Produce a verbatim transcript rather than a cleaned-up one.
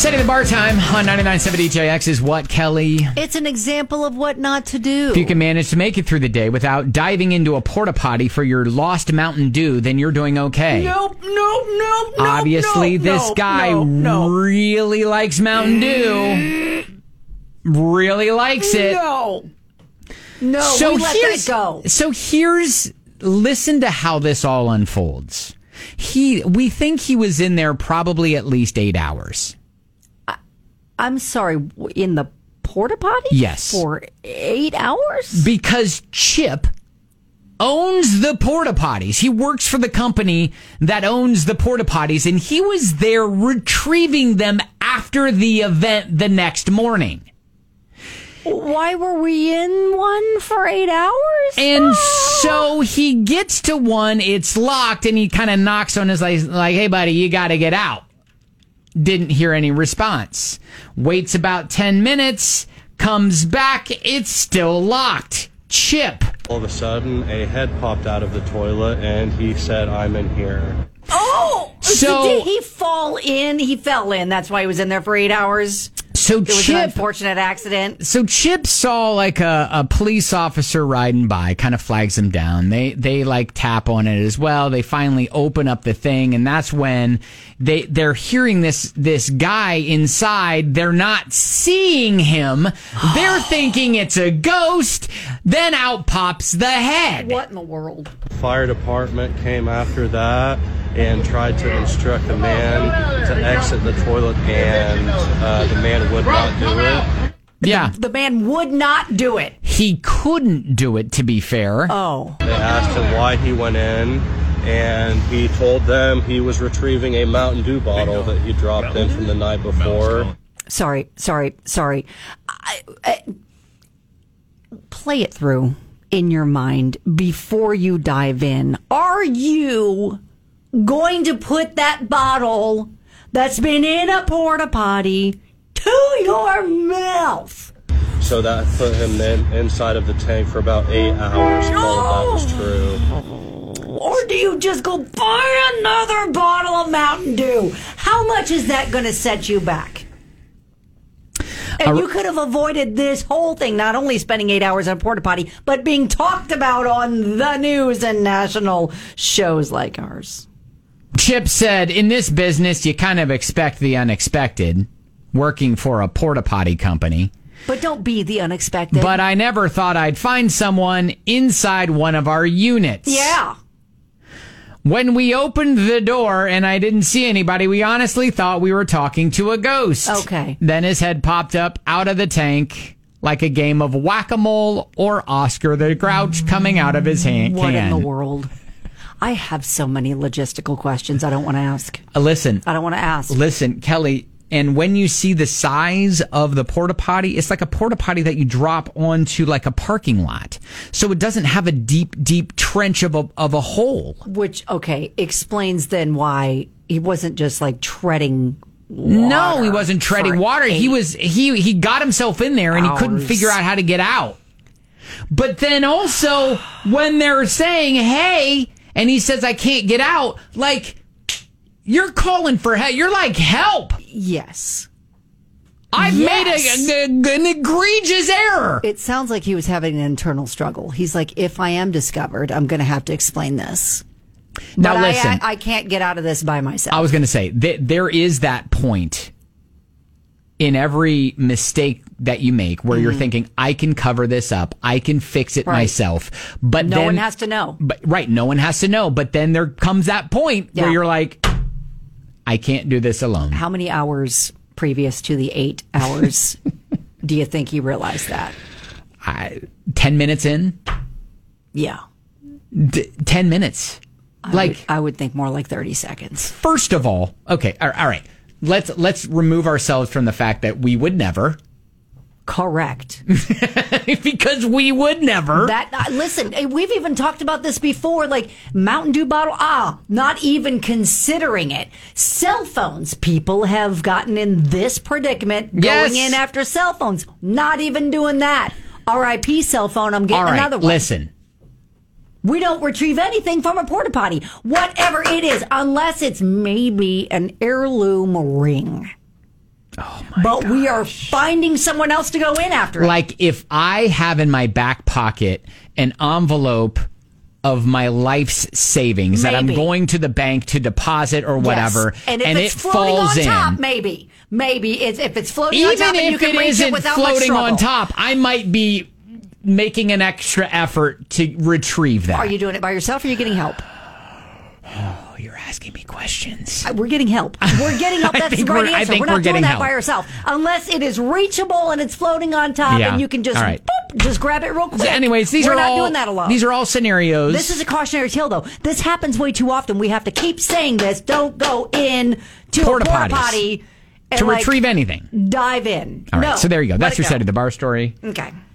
Setting the bar time on ninety-nine point seven D J X is what, Kelly? It's an example of what not to do. If you can manage to make it through the day without diving into a porta potty for your lost Mountain Dew, then you're doing okay. Nope, nope, nope, nope. Obviously, nope, this nope, guy nope, nope. really likes Mountain Dew. Really likes it. No. No, so we let here's, that go. So here's, listen to how this all unfolds. He, we think he was in there probably at least eight hours. I'm sorry, in the porta potty? Yes. For eight hours? Because Chip owns the porta potties. He works for the company that owns the porta potties, and he was there retrieving them after the event the next morning. Why were we in one for eight hours? And so he gets to one, it's locked, and he kind of knocks on his like, like, hey, buddy, you got to get out. Didn't hear any response. Waits about ten minutes, comes back, it's still locked. Chip. All of a sudden, a head popped out of the toilet, and he said, I'm in here. Oh! So, So did he fall in? He fell in. That's why he was in there for eight hours? So It was Chip, an unfortunate accident. So Chip saw like a, a police officer riding by, kind of flags him down. They they like tap on it as well. They finally open up the thing, and that's when they they're hearing this this guy inside. They're not seeing him. They're thinking it's a ghost. Then out pops the head. What in the world? Fire department came after that and tried to instruct the man to exit the toilet, and uh, the man would not do it. Yeah. The man would not do it. He couldn't do it, to be fair. Oh. They asked him why he went in, and he told them he was retrieving a Mountain Dew bottle that he dropped in from the night before. Sorry, sorry, sorry. I, I, play it through in your mind before you dive in. Are you going to put that bottle that's been in a porta potty to your mouth? So that put him in, inside of the tank for about eight hours. If all of that was true. Or do you just go buy another bottle of Mountain Dew? How much is that going to set you back? And you could have avoided this whole thing, not only spending eight hours on a porta potty, but being talked about on the news and national shows like ours. Chip said, in this business, you kind of expect the unexpected, working for a porta potty company. But don't be the unexpected. But I never thought I'd find someone inside one of our units. Yeah. When we opened the door and I didn't see anybody, we honestly thought we were talking to a ghost. Okay. Then his head popped up out of the tank like a game of whack-a-mole or Oscar the Grouch coming out of his hand. What can. in the world? I have so many logistical questions I don't want to ask. Uh, listen. I don't want to ask. Listen, Kelly, and when you see the size of the porta potty, it's like a porta potty that you drop onto like a parking lot. So it doesn't have a deep, deep trench of a, of a hole. Which, okay, explains then why he wasn't just like treading water. No, he wasn't treading for water. He eight was he he got himself in there and he couldn't hours. figure out how to get out. But then also when they're saying, "Hey," and he says, "I can't get out," like you're calling for help. You're like, "Help." Yes. I've Yes. made a, a, an egregious error. It sounds like he was having an internal struggle. He's like, if I am discovered, I'm going to have to explain this. Now but listen. I, I, I can't get out of this by myself. I was going to say, th- there is that point in every mistake that you make where mm-hmm. you're thinking, I can cover this up. I can fix it right. myself. But no then, one has to know. But, right. No one has to know. But then there comes that point Yeah. where you're like, I can't do this alone. How many hours previous to the eight hours do you think he realized that? I, ten minutes in? Yeah. D- ten minutes. I like would, I would think more like thirty seconds. First of all, okay, all right. Let's let's remove ourselves from the fact that we would never. Correct. Because we would never. That uh, listen, we've even talked about this before, like Mountain Dew bottle. Ah, not even considering it. Cell phones. People have gotten in this predicament Yes. going in after cell phones. Not even doing that. R I P cell phone. I'm getting all right, another one. Listen. We don't retrieve anything from a porta potty, whatever it is, unless it's maybe an heirloom ring. Oh my but gosh. we are finding someone else to go in after it. Like if I have in my back pocket an envelope of my life's savings that I'm Maybe. going to the bank to deposit or whatever, Yes. And if and it's it floating falls on top, in. maybe. Maybe it's, if it's floating on Even top and you if can it reach it isn't without much floating struggle. on top, I might be making an extra effort to retrieve that. Are you doing it by yourself or are you getting help? Oh, you're asking me questions. Uh, We're getting help. We're getting help. I That's the think right we're- I answer. think We're not we're doing getting that help. by yourself. Unless it is reachable and it's floating on top Yeah. and you can just All right. boop, just grab it real quick. So anyways, these We're are not all doing that alone. these are all scenarios. This is a cautionary tale, though. This happens way too often. We have to keep saying this. Don't go in to Porta a porta potties. potty and to like, retrieve anything. dive in. All right, No, so there you go. let That's it your go. side of the bar story. Okay.